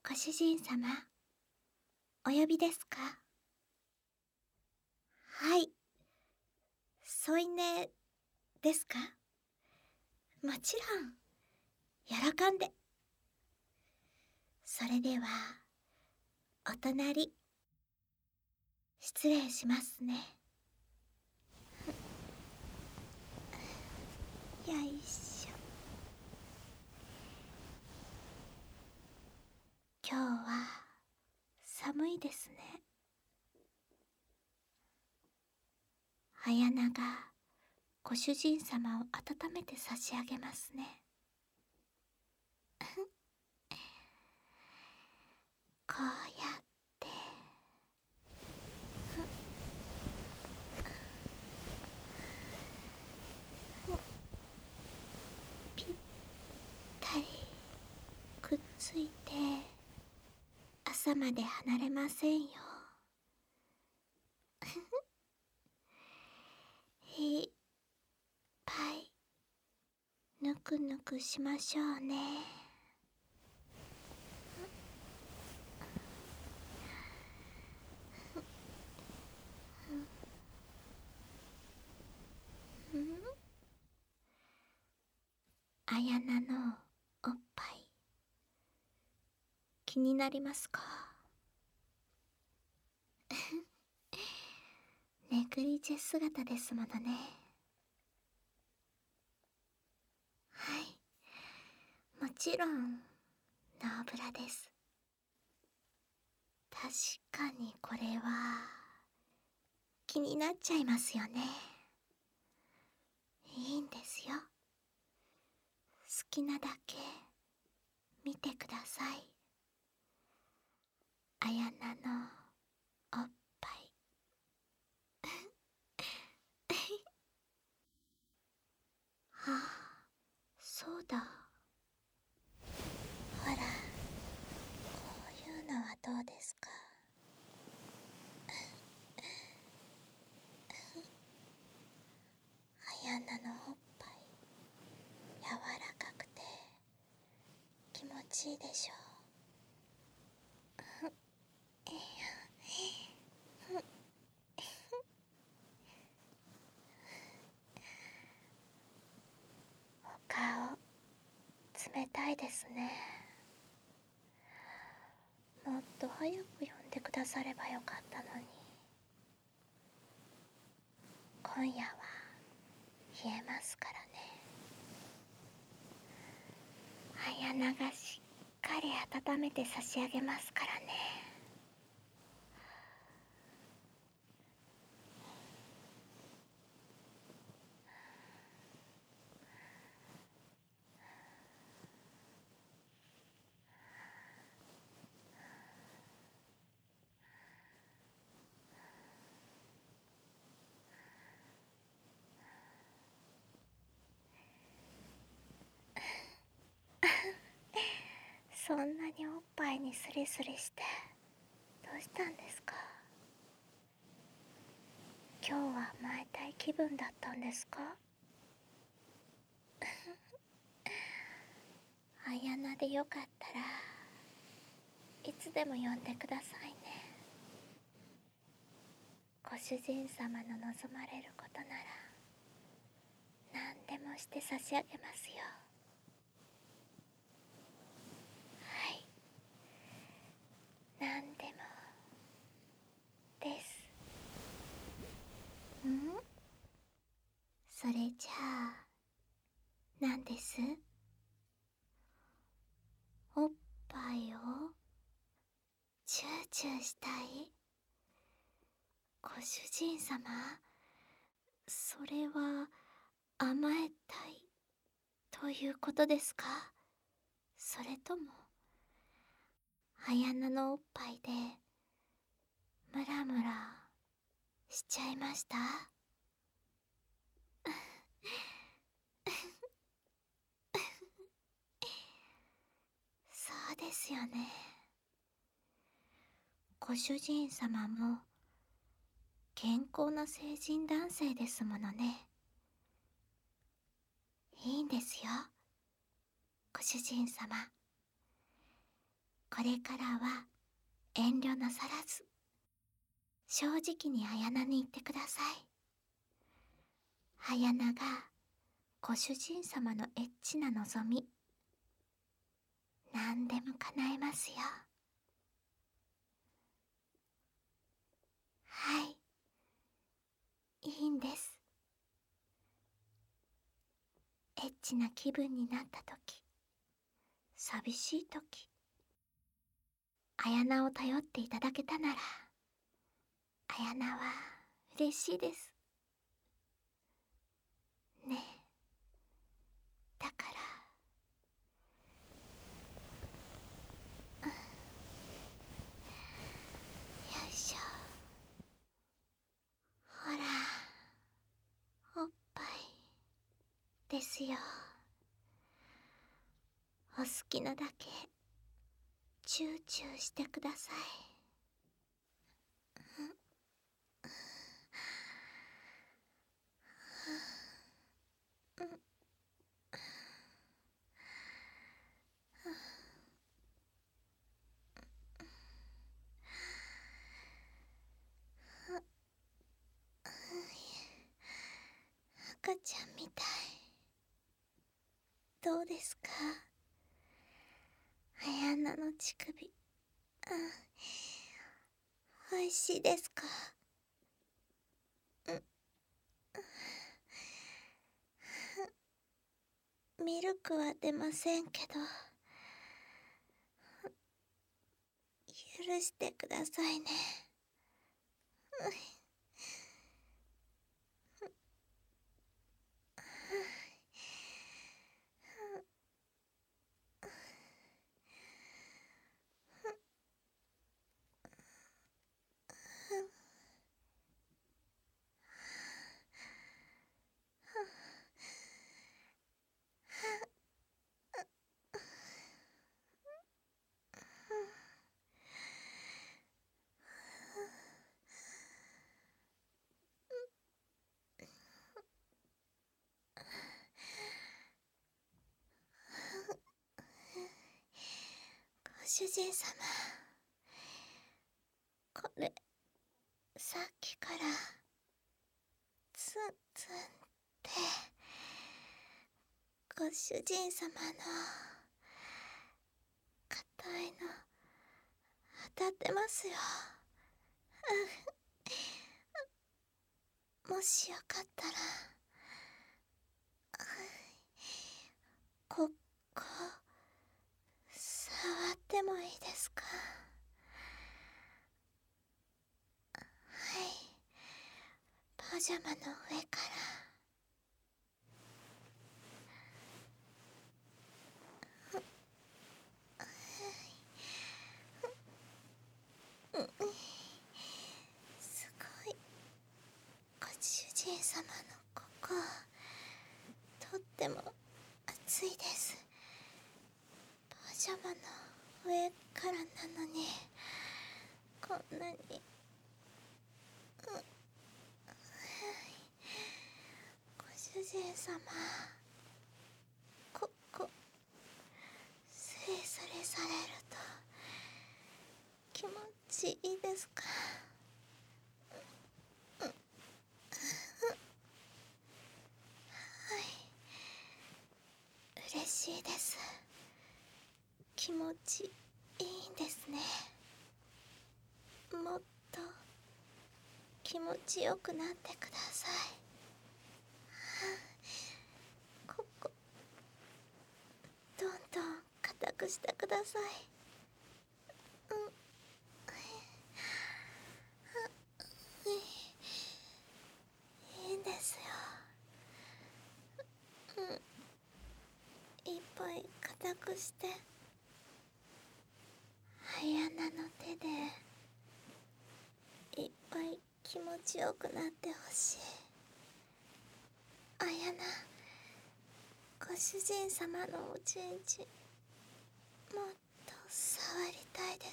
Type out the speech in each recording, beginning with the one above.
ご主人様、お呼びですか？はい。添い寝ですか？もちろん、喜んで。それでは、お隣、失礼しますね。よいしょ。今日は、寒いですね。綾菜が、ご主人様を温めて差し上げますね。こうやって、ぴったりくっついて、朝まで離れませんよ。いっぱいぬくぬくしましょうね。綾菜のおっぱい気になりますか？ネグリジェ姿ですものね。はい、もちろんノーブラです。確かにこれは気になっちゃいますよね。いいんですよ。好きなだけ見てください。綾菜のおっぱい。はあ、そうだ。ほら、こういうのはどうですか？綾菜のおっぱい、柔らかくて気持ちいいでしょう。お顔、冷たいですね。もっと早く呼んでくださればよかったのに。今夜は冷えますからね。綾菜がしっかり温めて差し上げますからね。そんなにおっぱいにスリスリしてどうしたんですか？今日は甘えたい気分だったんですか？綾菜でよかったらいつでも呼んでくださいね。ご主人様の望まれることなら何でもして差し上げますよ。はい、何でもです。それじゃあ何です？おっぱいをチューチューしたい？ご主人様、それは甘えたいということですか？それとも綾菜のおっぱいでムラムラしちゃいました？そうですよね。ご主人様も健康な成人男性ですものね。いいんですよ、ご主人様。ごれからは遠慮なさらず、正直に綾菜に言ってください。綾菜がご主人様のエッチな望み、何でも叶えますよ。はい、いいんです。エッチな気分になった時、寂しい時、綾菜を頼っていただけたなら、綾菜は嬉しいです。ねえ、だから、よいしょ。ほら、おっぱいですよ。お好きなだけチューチューしてください。赤ちゃんみたい。どうですか、綾菜の乳首。おいしいですか。ミルクは出ませんけど、許してくださいね。ご主人様、これさっきからツンツンってご主人様の硬いの当たってますよ。もしよかったらここ触ってもいいですか。はい、パジャマの上から。すごい、ご主人様のここ、とっても暑いです。パジャマの上からなのに、こんなに。ご主人様、ここスリスリされると気持ちいいですか。嬉しいです。気持ちいいんですね。もっと気持ちよくなってください。ここどんどん硬くしてください。いいんですよ。いっぱい硬くして、綾菜の手でいっぱい気持ちよくなってほしい。綾菜、ご主人様のおちんちんもっと触りたいです。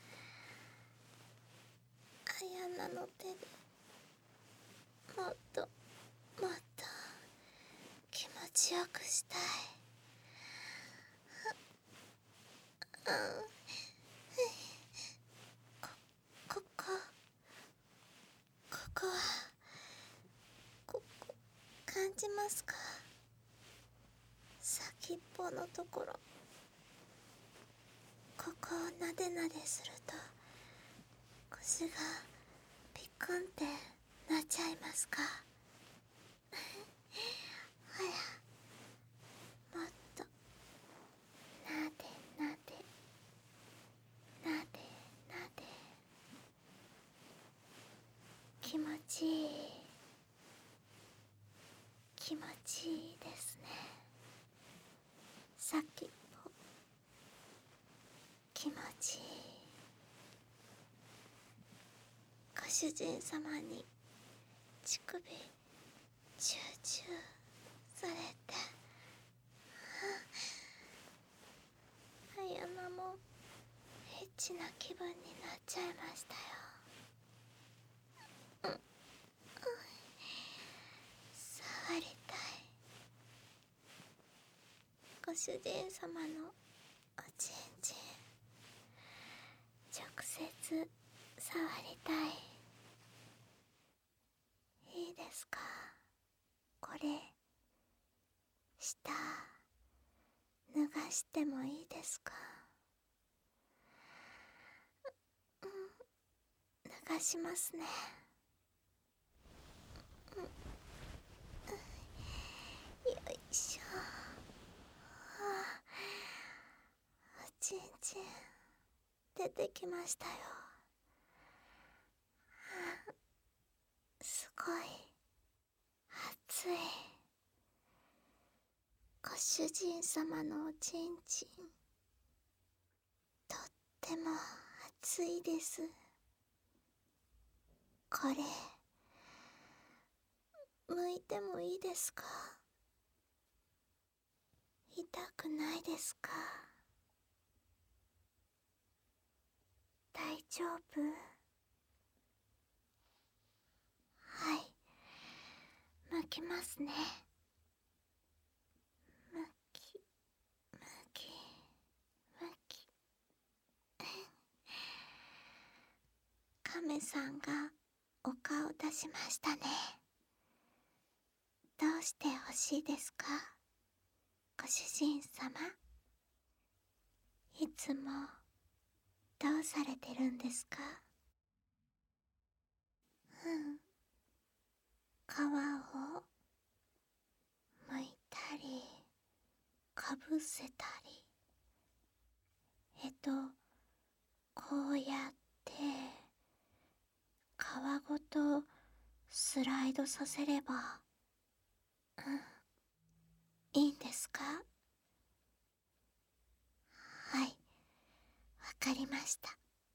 綾菜の手でもっともっと気持ちよくしたい。 ますか？先っぽのところ、ここをなでなですると腰がピクンってなっちゃいますか？ほら、もっとなでなでなでなで、気持ちいい、気持ちいいですね。先っぽ気持ちいい。ご主人様に乳首チューチューされて、あやなもエッチな気分になっちゃいましたよ。触りたい。ご主人様のおちんちん直接触りたい。いいですか？これ下脱がしてもいいですか？脱がしますね。よいしょ。おちんちん出てきましたよ。すごい熱い。ご主人様のおちんちんとっても熱いです。これ剥いてもいいですか？痛くないですか？大丈夫？はい、剥きますね。剥き剥き剥き。亀さんがお顔出しましたね。どうして欲しいですか？ご主人様。いつもどうされてるんですか？皮を剥いたりかぶせたり、こうやって皮ごとスライドさせれば、いいんですか？はい、わかりました。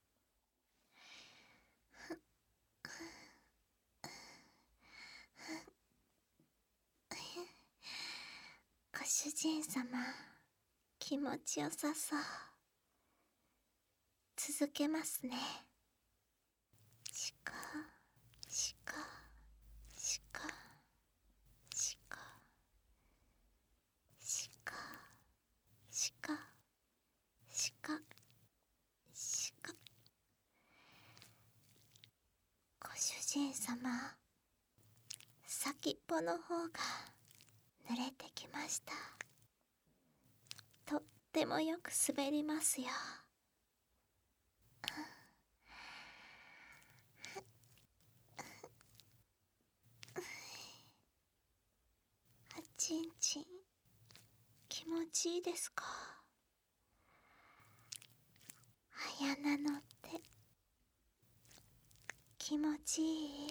ご主人様、気持ちよさそう。続けますね。しかしかしかしかしかしかしかしか。ご主人様、先っぽの方が濡れてきました。とってもよく滑りますよ。おちんちん気持ちいいですか？あやなのって気持ちいい？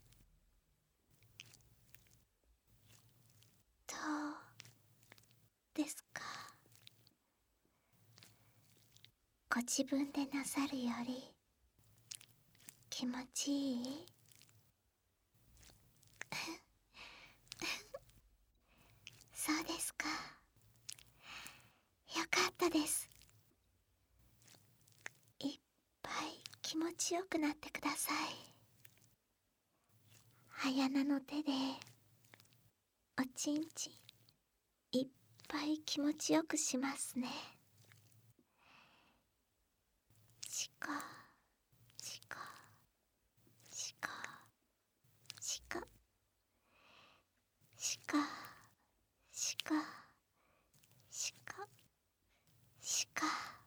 どうですか？ご自分でなさるより気持ちいい？そうですか。よかったです。いっぱい気持ちよくなってください。はやなの手でおちんちんいっぱい気持ちよくしますね。しかしかしかしかしかしかしか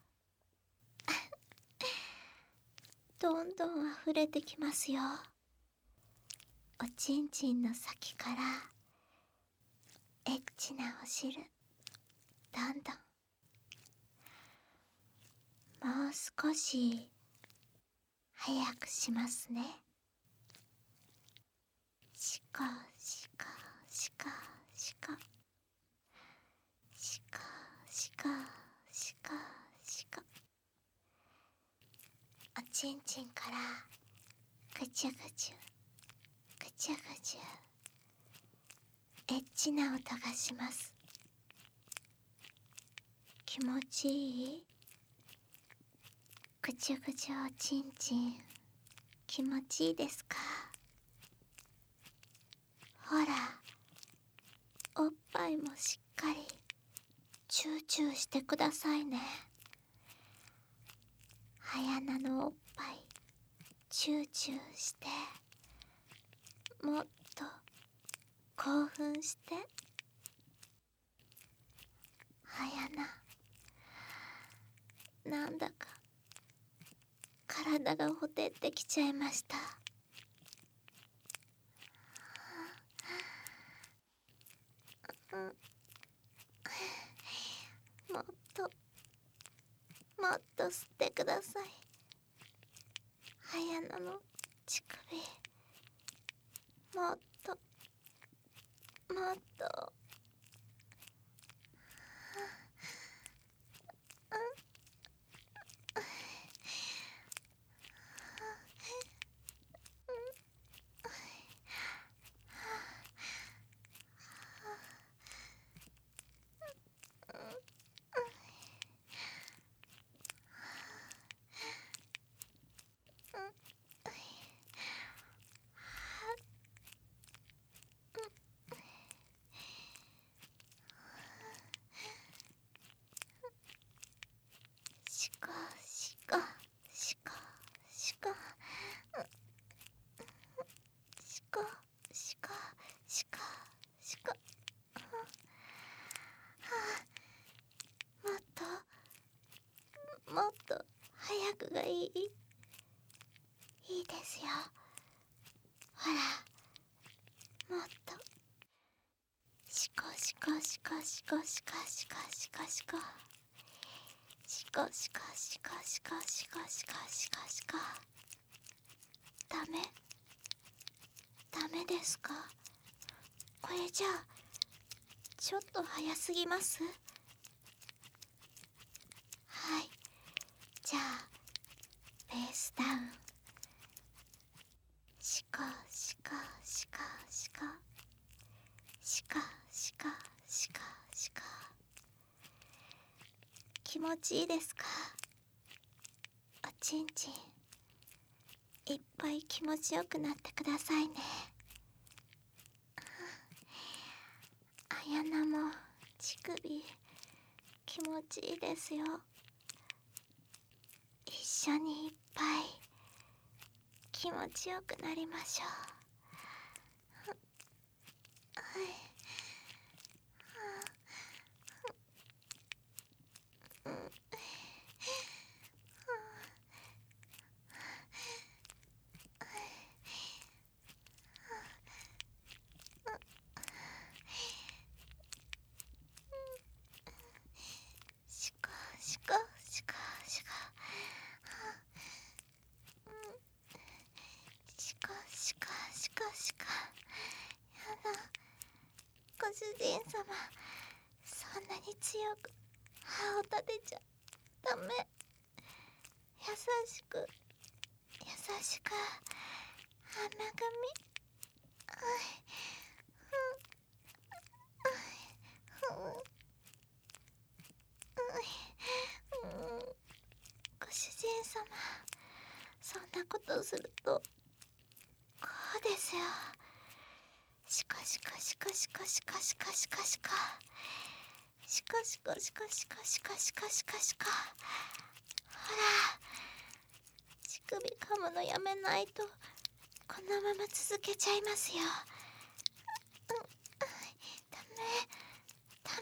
どんどん溢れてきますよ。おちんちんの先からエッチなお汁、どんどん。もう少し早くしますね。しかしかしかしかしかしかしかしか、おちんちんからぐちゅぐちゅぐちゅぐちゅエッチな音がします。気持ちいい？ぐちゅぐちゅおちんちん気持ちいいですか？ほら、おっぱいもしっかりチューチューしてくださいね。早菜のおっぱいチューチューして、もっと興奮して。早菜、なんだか体がほてってきちゃいました。もっともっと吸ってください。早菜の乳首、もっともっと。しかしかしかしかしかしかしかしか、もっともっと早くがいい。いいですよ。ほら、もっとしこしこしこしこしこしこしこしこしこしこしこしこしこしこしこしこ。ダメですか？これじゃあちょっと早すぎます？はい、じゃあベースダウン。しこしこしこしこしこしこしこしこ。気持ちいいですか？おちんちんいっぱい気持ちよくなってくださいね。綾菜も乳首気持ちいいですよ。一緒にいっぱい気持ちよくなりましょう。はい。しこしこしこしこしこしこしこしこ。やだ、ご主人様、そんなに強く歯を立てちゃダメ。優しく優しく鼻組み。ご主人様、そんなことするとこうですよ。しこしこしこしこしこしこしこしこしこしこしこしこしこしこしこしこ。ほら、乳首噛むのやめないとこのまま続けちゃいますよ。ダメダ